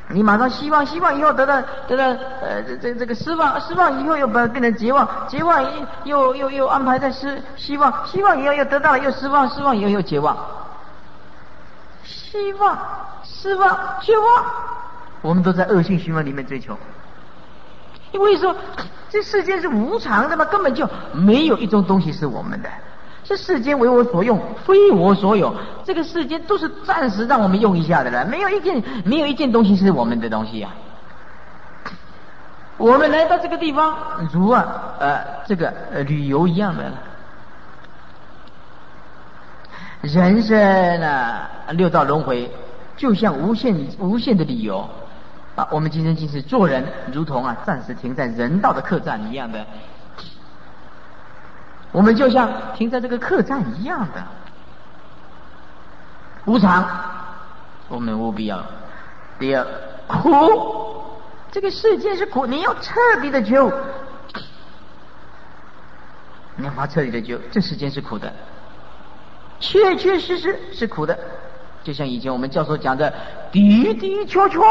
你马上希望以后得到这个失望以后又变成绝望又安排在希望以后又得到了又失望以后又绝望，希望失望绝望，我们都在恶性循环里面追求。因为说这世间是无常的嘛，根本就没有一种东西是我们的。这世间为我所用，非我所有。这个世间都是暂时让我们用一下的了，没有一件东西是我们的东西啊。我们来到这个地方，如旅游一样的。人生啊，六道轮回，就像无限的理由啊。我们今生今世做人，如同暂时停在人道的客栈一样的。我们就像停在这个客栈一样的无常，我们务必要。第二，苦，这个世界是苦，你要彻底的觉悟，你要把彻底的觉悟，这世间是苦的，确确实实是苦的。就像以前我们教授讲的的的确确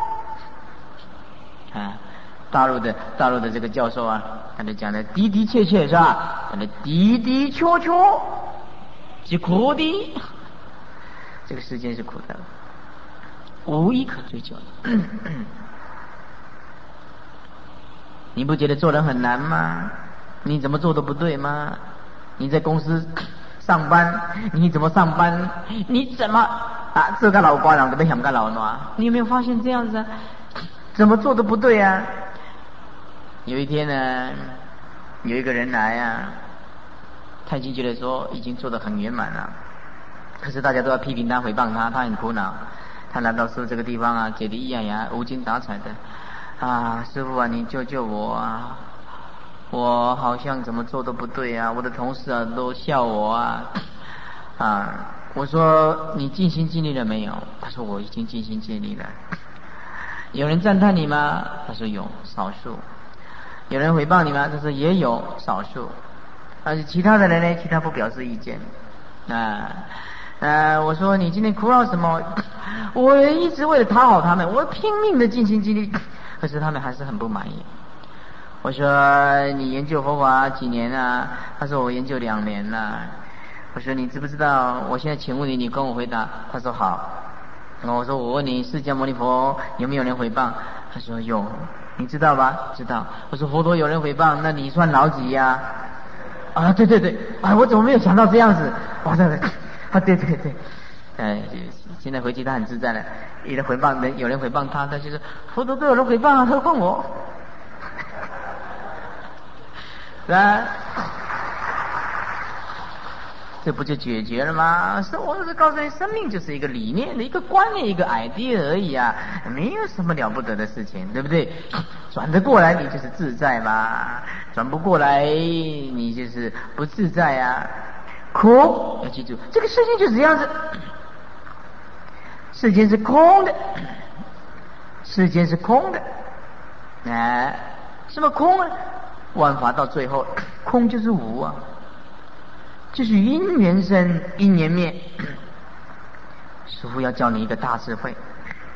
啊，大陆的这个教授啊，他就讲的的的确确是吧？他的的的确确是苦的，这个世间是苦的，无一可追求的。你不觉得做人很难吗？你怎么做都不对吗？你在公司上班，你怎么上班？你怎么这个老瓜人都没想个老暖？你有没有发现这样子？怎么做都不对啊！有一天呢，有一个人来他已经觉得说已经做得很圆满了，可是大家都要批评他、诽谤他，他很苦恼。他来到这个地方解得咿呀呀、无精打采的师父你救救我我好像怎么做都不对我的同事都笑我我说你尽心尽力了没有？他说我已经尽心尽力了。有人赞叹你吗？他说有，少数。有人诽谤你吗？他说也有，少数。而且其他的人呢？其他不表示意见。我说你今天苦恼什么？我一直为了讨好他们，我拼命的尽心尽力，可是他们还是很不满意。我说你研究佛法几年了？他说我研究2年了。我说你知不知道？我现在请问你跟我回答。他说好。我说我问你，释迦牟尼佛有没有人诽谤？他说有。你知道吧？知道。我说佛陀有人诽谤，那你算老几呀？对对对，我怎么没有想到这样子？对对对，现在回去他很自在了。有人诽谤他，他就是佛陀都有人诽谤何况我？这不就解决了吗？我是告诉你，生命就是一个理念的一个观念，一个 idea 而已没有什么了不得的事情，对不对？转得过来你就是自在嘛，转不过来你就是不自在苦，要记住，这个世界就是这样子，世间是空的，世间是空的。什么空呢？万法到最后，空就是无就是因缘生，因缘灭。师父要教你一个大智慧，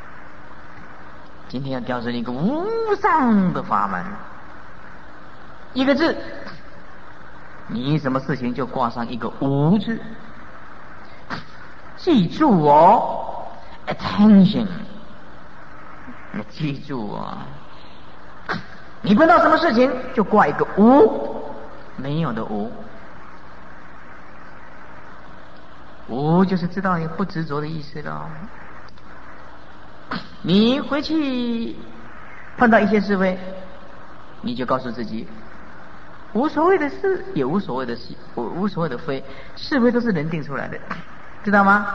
今天要教你一个无上的法门，一个字，你什么事情就挂上一个无字，记住attention， 记住你碰到什么事情就挂一个无，没有的无。无就是知道你不执着的意思了。你回去碰到一些是非，你就告诉自己，无所谓的是，也无所谓的是，无所谓的非，是非都是人定出来的，知道吗？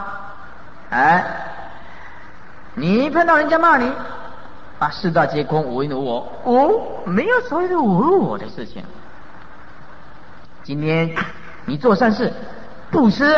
你碰到人家骂你，世道皆空，无因无我，没有所谓的无我的事情。今天你做善事，布施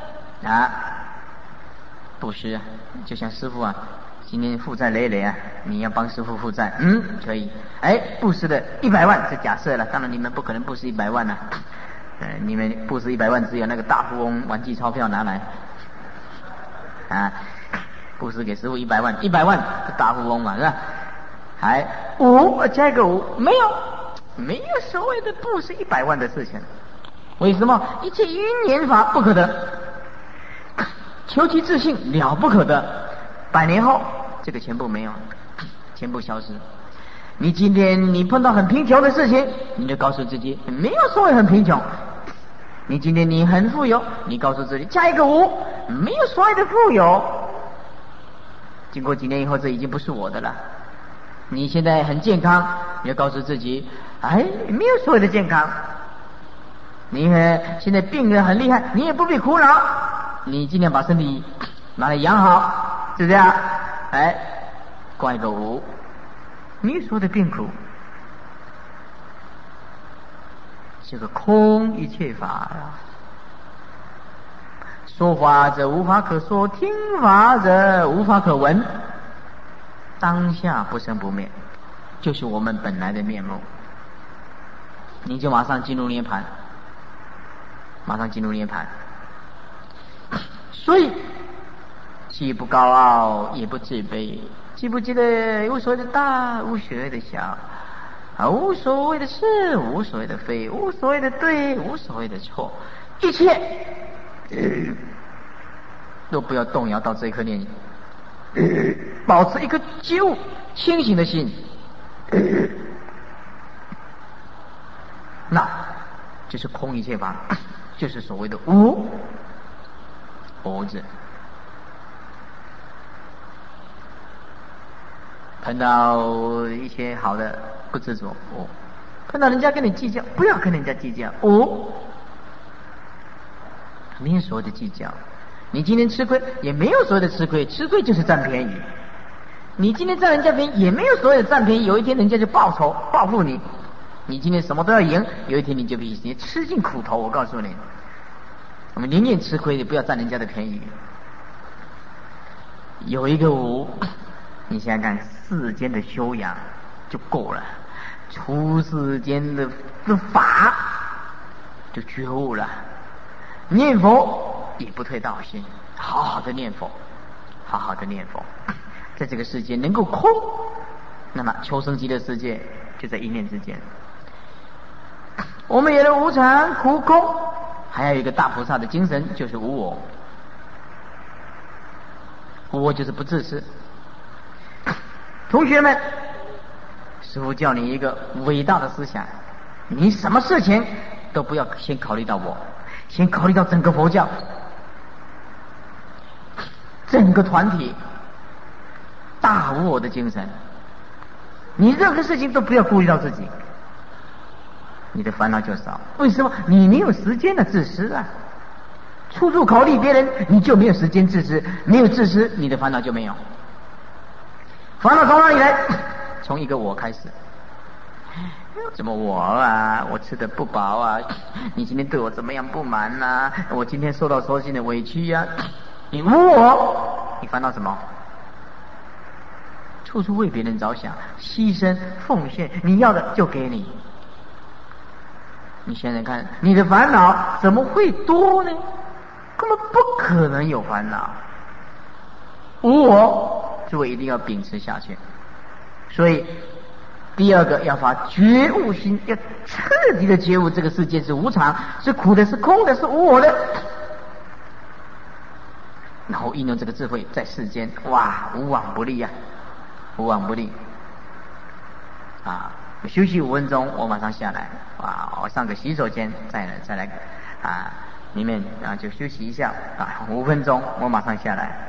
布施就像师父今天负债累累你要帮师父负债，可以。布施的100万是假设了，当然你们不可能布施100万你们布施100万只有那个大富翁玩具钞票拿来布施给师父100万，100万是大富翁嘛，是吧？还5加一个5，没有所谓的布施100万的事情。为什么？一切因缘法不可得，求其自信了不可得。100年后，这个全部没有，全部消失。你今天你碰到很贫穷的事情，你就告诉自己没有所谓很贫穷。你今天你很富有，你告诉自己加一个5，没有所谓的富有。经过几年以后，这已经不是我的了。你现在很健康，你就告诉自己，没有所谓的健康。你现在病得很厉害，你也不必苦恼，你尽量把身体拿来养好，是这样。挂一个5，你说的病苦，这个空一切法呀。说法者无法可说，听法者无法可闻。当下不生不灭，就是我们本来的面目。你就马上进入涅槃，马上进入涅槃。所以既不高傲，也不自卑，记不记得无所谓的大，无所谓的小，无所谓的是，无所谓的非，无所谓的对，无所谓的错，一切都不要动摇到这一颗念，保持一颗觉悟清醒的心，那就是空一切法，就是所谓的无字。碰到一些好的不执着，碰到人家跟你计较，不要跟人家计较，没有所谓的计较。你今天吃亏，也没有所谓的吃亏，吃亏就是占便宜。你今天占人家便宜，也没有所谓的占便宜，有一天人家就报仇报复你。你今天什么都要赢，有一天你就必须吃尽苦头。我告诉你，我们宁愿吃亏，也不要占人家的便宜。有一个无，你想想看，世间的修养就够了，出世间的法就觉悟了。念佛也不退道心，好好的念佛，好好的念佛，在这个世界能够空，那么求生极乐世界就在一念之间。我们有了无常苦空，还有一个大菩萨的精神，就是无我。无我就是不自私。同学们，师父教你一个伟大的思想，你什么事情都不要先考虑到我，先考虑到整个佛教，整个团体，大无我的精神。你任何事情都不要顾虑到自己，你的烦恼就少。为什么？你没有时间的自私啊！处处考虑别人，你就没有时间自私，没有自私，你的烦恼就没有。烦恼从哪里来？从一个我开始。怎么我啊？我吃得不饱啊？你今天对我怎么样不满啊？我今天受到所有的委屈啊？你无我，你烦恼什么？处处为别人着想，牺牲奉献，你要的就给你。你想想看，你的烦恼怎么会多呢？根本不可能有烦恼。无我，诸位一定要秉持下去。所以第二个要发觉悟心，要彻底的觉悟这个世界是无常，是苦的，是空的，是无我的。然后应用这个智慧在世间，哇，无往不利啊，无往不利啊！休息5分钟，我马上下来啊！我上个洗手间，再来啊！里面啊就休息一下啊，5分钟，我马上下来。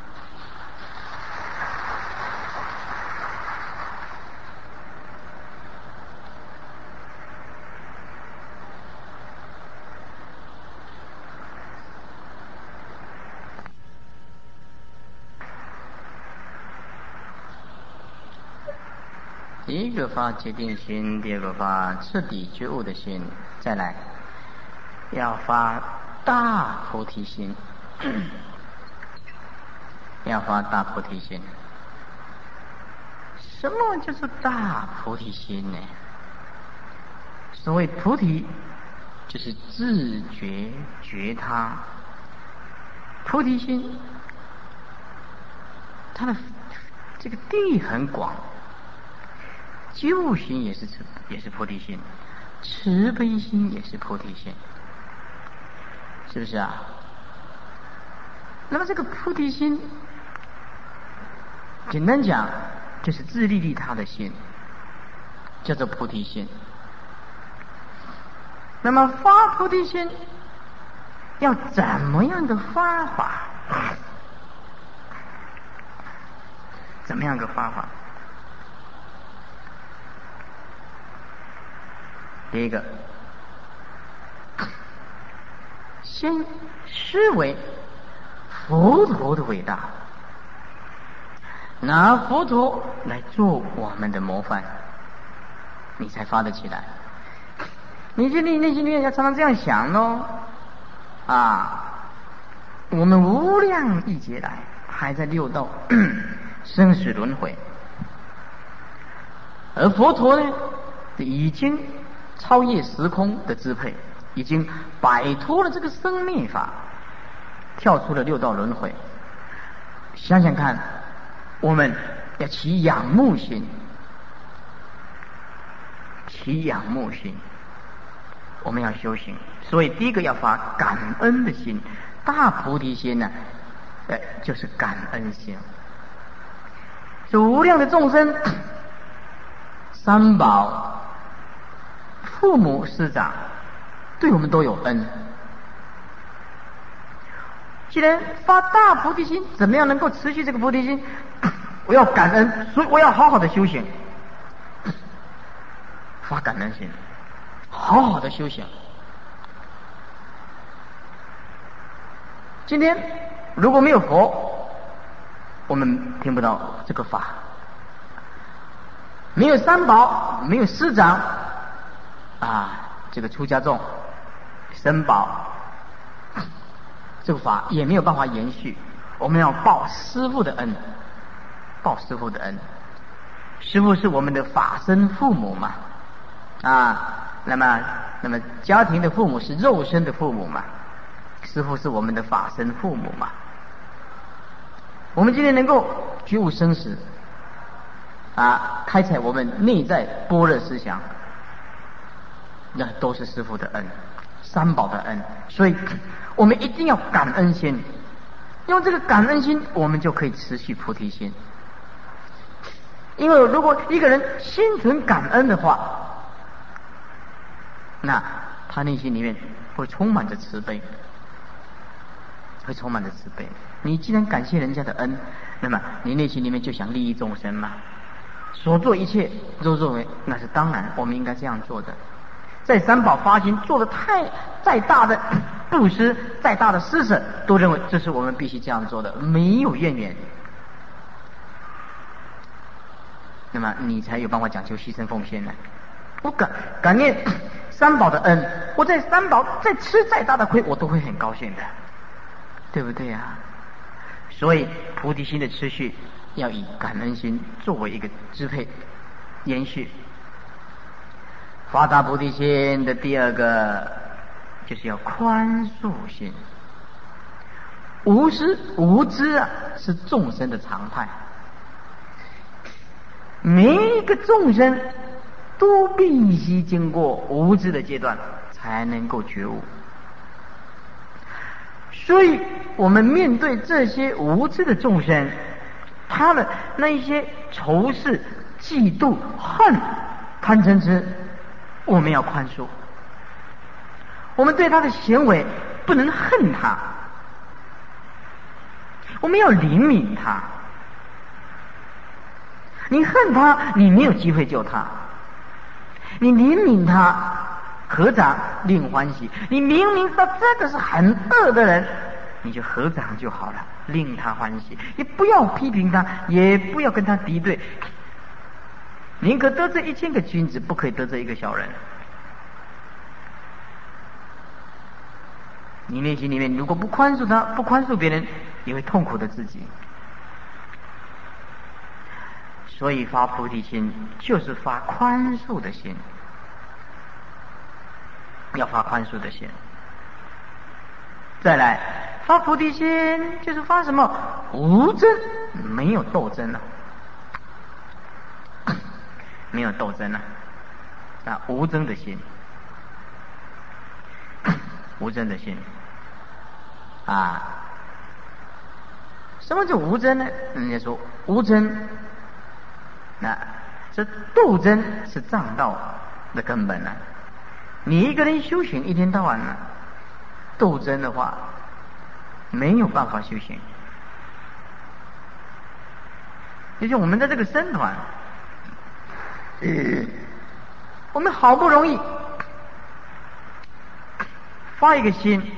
第一个发决定心，第二个发彻底觉悟的心，再来要发大菩提心，要发大菩提心。什么叫做大菩提心呢？所谓菩提，就是自觉觉他。菩提心他的这个地很广，救心也是菩提心，慈悲心也是菩提心，是不是啊？那么这个菩提心，简单讲就是自利利他的心，叫做菩提心。那么发菩提心要怎么样的发法？怎么样个发法？第一个，先思维佛陀的伟大，拿佛陀来做我们的模范，你才发得起来。你就内心里面要常常这样想咯，我们无量亿劫来还在六道生死轮回，而佛陀呢已经超越时空的支配，已经摆脱了这个生灭法，跳出了六道轮回。想想看，我们要起仰慕心，起仰慕心，我们要修行。所以第一个要发感恩的心，大菩提心呢，就是感恩心。这无量的众生，三宝、父母师长对我们都有恩。既然发大菩提心，怎么样能够持续这个菩提心？我要感恩，所以我要好好的修行，发感恩心，好好的修行。今天如果没有佛，我们听不到这个法；没有三宝，没有师长这个出家众、僧宝，这个法也没有办法延续。我们要报师父的恩，报师父的恩。师父是我们的法身父母嘛，那么家庭的父母是肉身的父母嘛，师父是我们的法身父母嘛。我们今天能够觉悟生死，开采我们内在般若思想，那都是师父的恩，三宝的恩。所以我们一定要感恩心，用这个感恩心，我们就可以持续菩提心。因为如果一个人心存感恩的话，那他内心里面会充满着慈悲，会充满着慈悲。你既然感谢人家的恩，那么你内心里面就想利益众生嘛，所做一切都认为那是当然，我们应该这样做的。在三宝发心做的再大的布施，再大的施舍，都认为这是我们必须这样做的，没有怨言。那么你才有办法讲究牺牲奉献呢。我感念三宝的恩，我在三宝再吃再大的亏，我都会很高兴的，对不对啊？所以菩提心的持续要以感恩心作为一个支配延续。发大菩提心的第二个就是要宽恕心。无知是众生的常态，每一个众生都必须经过无知的阶段才能够觉悟。所以我们面对这些无知的众生，他的那一些仇视、嫉妒、恨、贪嗔痴，我们要宽恕。我们对他的行为不能恨他，我们要怜悯他。你恨他，你没有机会救他；你怜悯他，合掌令欢喜。你明明知道这个是很恶的人，你就合掌就好了，令他欢喜。你不要批评他，也不要跟他敌对，宁可得罪1000个君子，不可以得罪一个小人。你内心里面如果不宽恕他，不宽恕别人，也会痛苦的自己。所以发菩提心就是发宽恕的心，要发宽恕的心。再来发菩提心就是发什么？无争。 没有斗争啊，没有斗争啊，无争的心，无争的心啊。什么叫无争呢？人家说无争，那这斗争是障道的根本啊。你一个人修行一天到晚呢斗争的话，没有办法修行。就像我们的这个僧团，我们好不容易发一个心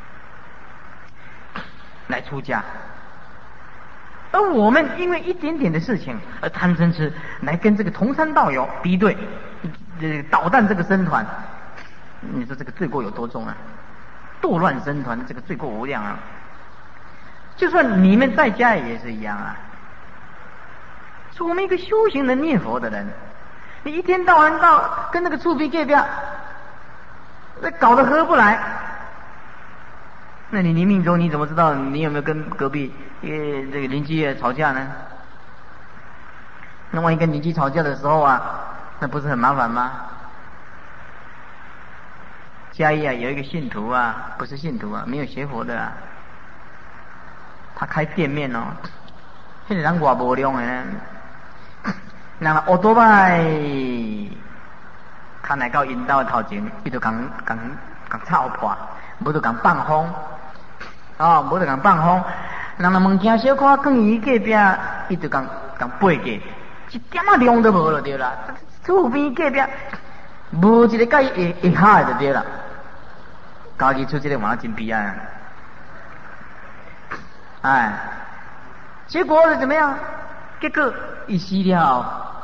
来出家，而我们因为一点点的事情而贪嗔痴来跟这个同山道友敌对，捣蛋这个僧团，你说这个罪过有多重啊？堕乱僧团这个罪过无量啊！就算你们在家也是一样啊。说我们一个修行的念佛的人，你一天到晚跟那个触鼻 gay 表，那搞得合不来。那你命中你怎么知道你有没有跟隔壁这个邻居吵架呢？那万一跟邻居吵架的时候啊，那不是很麻烦吗？嘉义啊有一个信徒啊，不是信徒啊，没有学佛的啊，他开店面哦，那个人外无良的呢，人奥多拜，看来到引导头前，伊就讲吵破，无就讲放风，无就讲放风。人若物件小可放伊隔壁，伊就讲背过，一点仔量都无就对啦。厝边隔壁无一个甲伊会下就对啦。家己出这个嘛真悲哀，结果是怎么样？结果伊死了，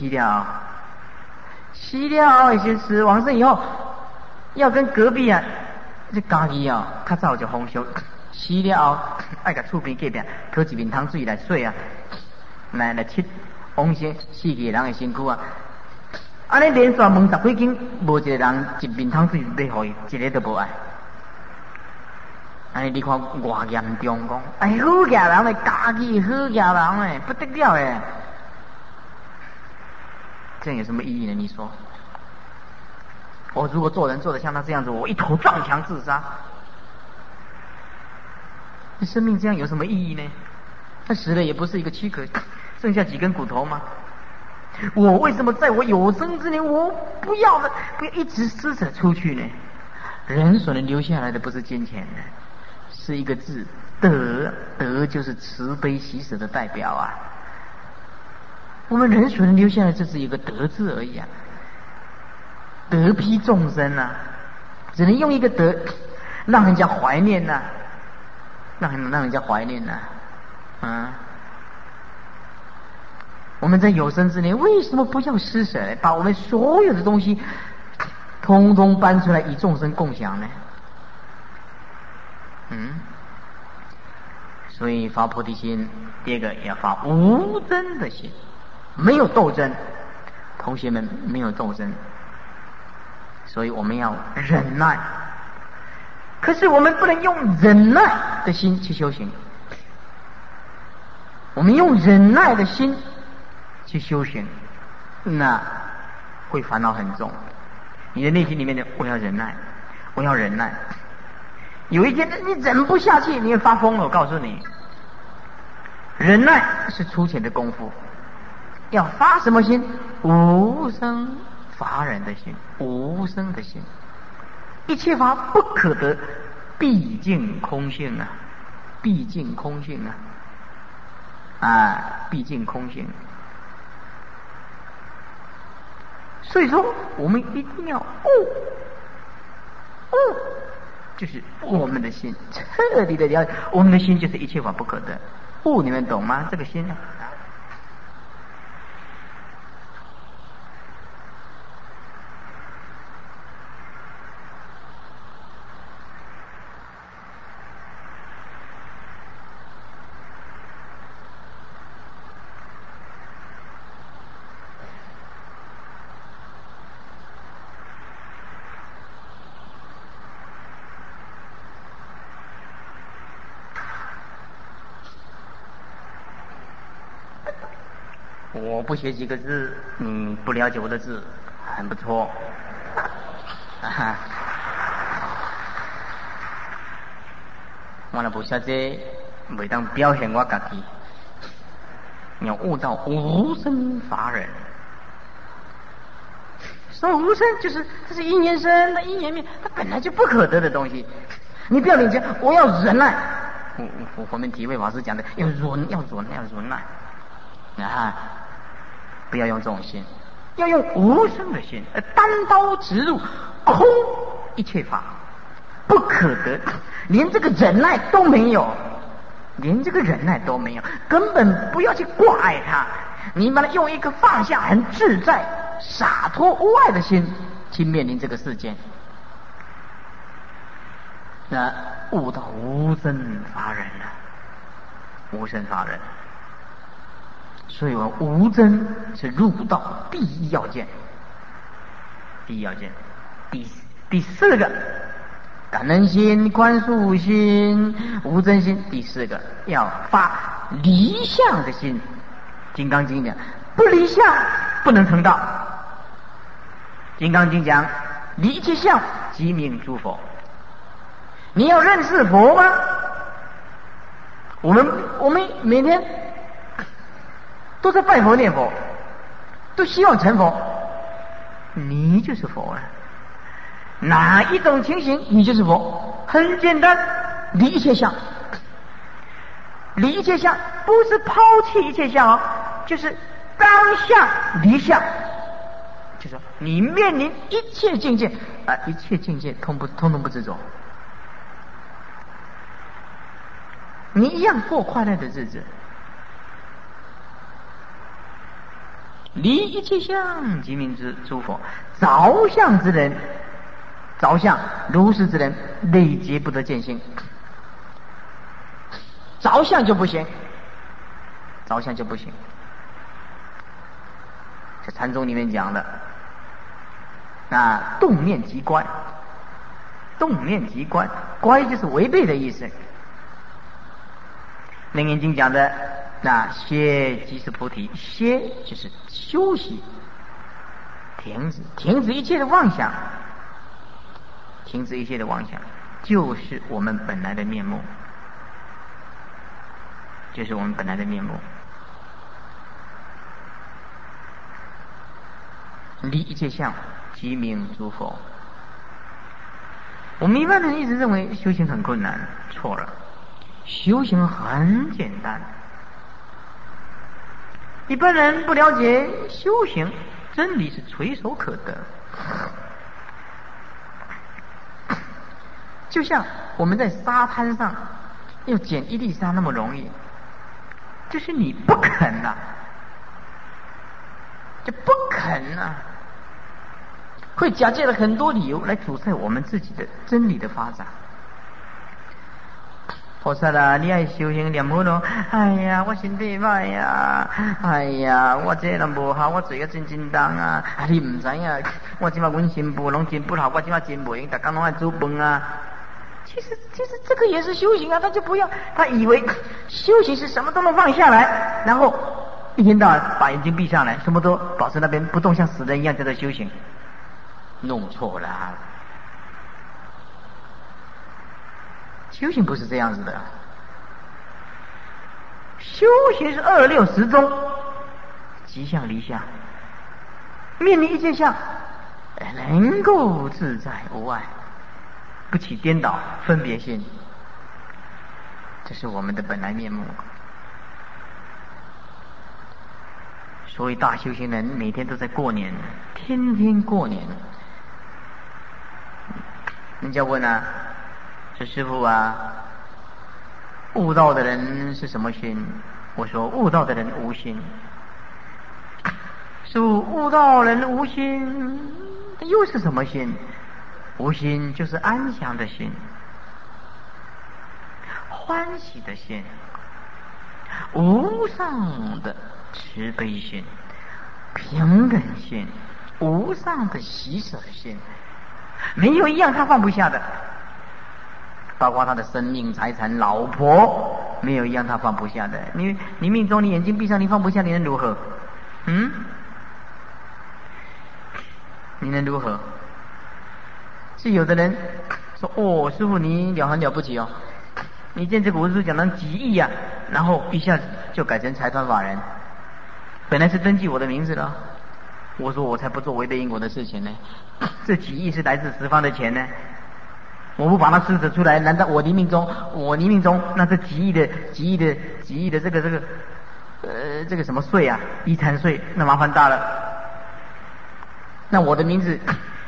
已经死亡生以后，要跟隔壁啊，这家己啊，较早就风俗，死了后爱甲厝边隔壁讨一面汤水来洗啊，来拭往生死去人的身躯啊。安尼连续问10几间，无一个人一面汤水要互伊，一个都无爱。你看偌严重讲，好家人嘞，家己好家人嘞，不得了诶！这样有什么意义呢？你说，我如果做人做得像他这样子，我一头撞墙自杀，你生命这样有什么意义呢？他死了也不是一个躯壳，剩下几根骨头吗？我为什么在我有生之年，我不要一直施舍出去呢？人所能留下来的不是金钱呢，是一个字德，德就是慈悲喜舍的代表啊。我们人所能留下来，这是一个德字而已啊。德披众生啊，只能用一个德让人家怀念呐，让人家怀念呐。我们在有生之年为什么不要施舍呢？把我们所有的东西通通搬出来与众生共享呢？所以发菩提心，第二个要发无争的心，没有斗争。同学们，没有斗争，所以我们要忍耐。可是我们不能用忍耐的心去修行，我们用忍耐的心去修行，那会烦恼很重。你的内心里面的我要忍耐，我要忍耐。有一天你忍不下去，你会发疯了。我告诉你，忍耐是粗浅的功夫，要发什么心？无生法忍的心，无生的心。一切法不可得，毕竟空性啊，毕竟空性啊，毕竟空性。所以说我们一定要就是我们的心彻底的了解，我们的心就是一切法不可得。你们懂吗？这个心啊。 我不学几个字，你不了解我的字，很不错。我若不晓得，袂当表现我家己。你要悟到无生法忍。所以无生就是它是因缘生，它因缘灭，它本来就不可得的东西。你不要理解，我要忍耐。我们体会法师讲的，要忍耐啊！不要用这种心，要用无生的心，单刀直入，空一切法不可得，连这个忍耐都没有，根本不要去挂碍它。你把它用一个放下、很自在、洒脱、无碍的心去面临这个世间，那悟到无生法忍了，无生法忍。所以我无争是入道第一要件，第四个感恩心、宽恕心、无争心。第四个要发离相的心。金刚经讲，不离相不能成道。金刚经讲，离一切相即名诸佛。你要认识佛吗？我们每天都在拜佛念佛，都希望成佛，你就是佛了。哪一种情形你就是佛？很简单，离一切相。离一切相不是抛弃一切相就是当下离相，就是说你面临一切境界一切境界通通不执着，你一样过快乐的日子。离一切相即名诸佛。着相之人，着相如是之人，累劫不得见性。着相就不行，这禅宗里面讲的，动念即乖，乖就是违背的意思。楞严经讲的，歇即是菩提，歇就是休息，停止一切的妄想，就是我们本来的面目，离一切相即名诸佛。我们一般人一直认为修行很困难，错了，修行很简单。一般人不了解修行真理是垂手可得，就像我们在沙滩上要捡一粒沙那么容易，就是你不肯会假借了很多理由来阻塞我们自己的真理的发展。菩萨你爱修行念佛咯，哎呀我身体歹呀，哎呀我这人无好，我做个真重你唔知啊，我今嘛阮媳妇拢真不好，我今嘛真袂用，大家拢爱煮饭其实这个也是修行他就不要，他以为修行是什么都能放下来，然后一天到晚把眼睛闭上来，什么都保持那边不动，像死人一样，叫做修行。弄错了，修行不是这样子的，修行是26时中，即相离相，面临一切相，能够自在无碍，不起颠倒分别心，这是我们的本来面目。所以大修行人每天都在过年，天天过年。人家问说师父悟道的人是什么心？我说悟道的人无心。师父，悟道人无心，又是什么心？无心就是安详的心，欢喜的心，无上的慈悲心，平等心，无上的喜舍心，没有一样他放不下的，包括他的生命、财产、老婆，没有一样他放不下的。你命中你眼睛闭上，你放不下，你能如何？ 你能如何？是有的人说：“哦，师父你很了不起哦，你见这个文书讲堂几亿啊，然后一下子就改成财团法人，本来是登记我的名字了。”我说：“我才不做违背因果的事情呢，这几亿是来自十方的钱呢，我不把它施舍出来，难道我临命中，那这几亿的这个什么税啊，遗产税，那麻烦大了。那我的名字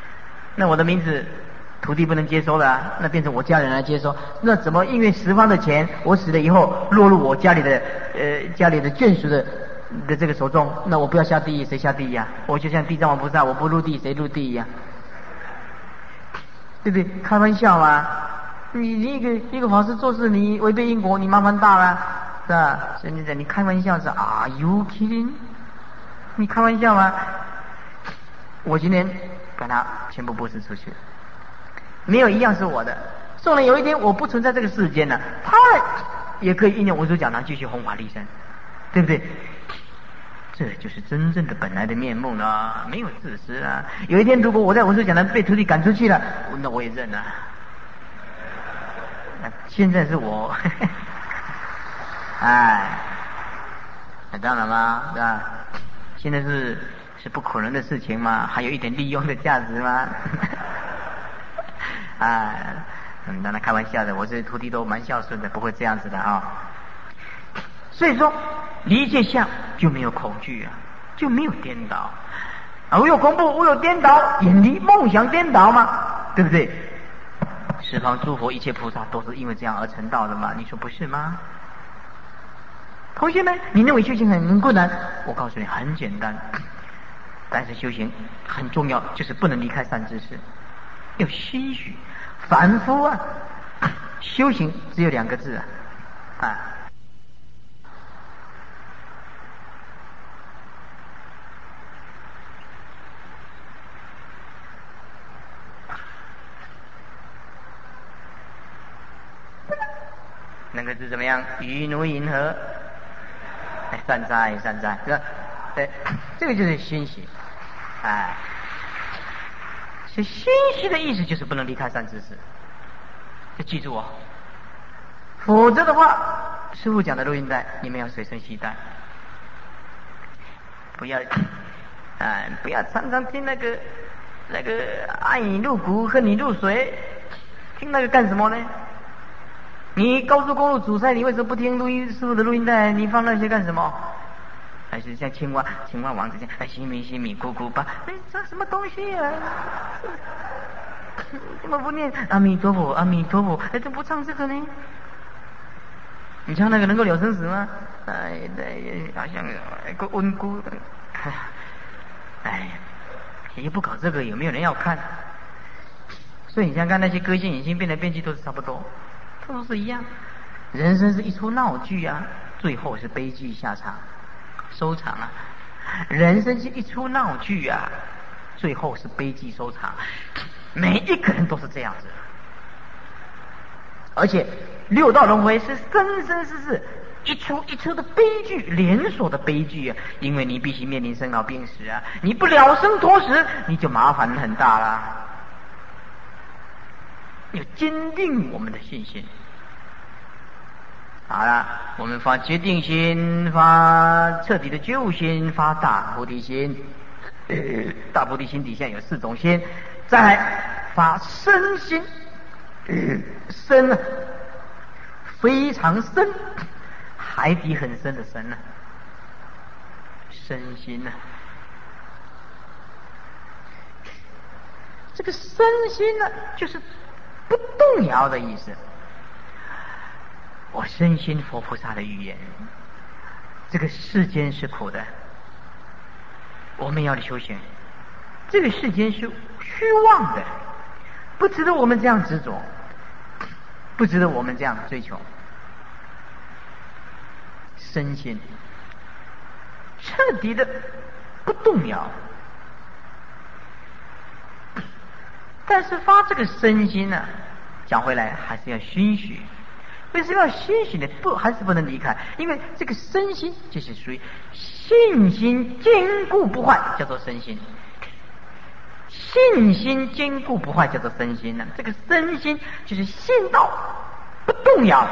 土地不能接收了啊，那变成我家人来接收，那怎么因为十方的钱，我死了以后落入我家里的眷属的这个手中，那我不要下地狱，谁下地狱啊？我就像地藏王菩萨，我不入地，谁入地狱啊？对不对？开玩笑嘛！你一个法师做事，你违背因果，你麻烦大了，是吧？所以你开玩笑是Are you kidding？ 你开玩笑吗？我今天把它全部布施出去，没有一样是我的。纵然有一天我不存在这个世间了，他也可以应验文殊讲堂继续弘法利生，对不对？这就是真正的本来的面目了，没有自私啊。有一天如果我在文殊讲堂被徒弟赶出去了，那我也认了。现在是我当然嘛，是吧？现在是不可能的事情嘛，还有一点利用的价值嘛。当然开玩笑的，我这徒弟都蛮孝顺的，不会这样子的啊。所以说离界相就没有恐惧啊，就没有颠倒啊。我有恐怖，我有颠倒，远离梦想颠倒嘛，对不对？十方诸佛一切菩萨都是因为这样而成道的嘛，你说不是吗？同学们，你认为修行很困难？我告诉你很简单，但是修行很重要，就是不能离开善知识，要心许反复啊。修行只有2个字那个字怎么样？于奴银河，善哉，是吧？这个就是心喜，所以心喜的意思就是不能离开善知识，要记住否则的话，师父讲的录音带你们要随身携带，不要常常听那个爱你入骨，恨你入髓，听那个干什么呢？你高速公路阻塞，你为什么不听师父的录音带？你放那些干什么？还是像青蛙王子这样，西米咕咕吧，这什么东西啊？怎么不念阿弥陀佛？怎么不唱这个呢？你唱那个能够了生死吗？好像个温故，也不搞这个，有没有人要看？所以你想看那些歌星影星变来变去都是差不多。都是一样，人生是一出闹剧啊，最后是悲剧下场收场啊。人生是一出闹剧啊，最后是悲剧收场。每一个人都是这样子，而且6道轮回是生生世世一出一出的悲剧，连锁的悲剧啊。因为你必须面临生老病死啊，你不了生脱死，你就麻烦很大啦。要坚定我们的信心。好了，我们发决定心，发彻底的救心，发大菩提心。大菩提心底下有4种心，再来发深心。深啊，非常深，海底很深的深啊，身心啊。这个身心呢，就是不动摇的意思。我深信佛菩萨的语言，这个世间是苦的，我们要的修行，这个世间是虚妄的，不值得我们这样执着，不值得我们这样追求。身心彻底的不动摇，但是发这个身心呢，讲回来还是要熏许。 为什么要信心呢？还是不能离开，因为这个身心就是属于信心坚固不坏，叫做身心。信心坚固不坏叫做身心呢。这个身心就是信道不动摇。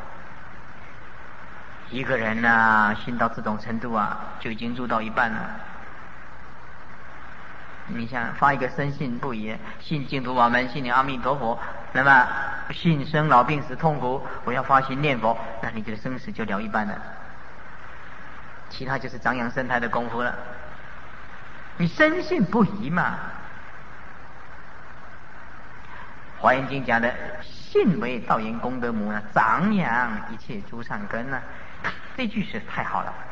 一个人呢，信到这种程度啊，就已经入到一半了。你想发一个深信不疑，信净土法门，信你阿弥陀佛，那么信生老病死痛苦，我要发心念佛，那你这个生死就了一半了，其他就是长养生态的功夫了。你深信不疑嘛。华严经讲的信为道源功德母呢，长养一切诸善根呢，这句是太好了。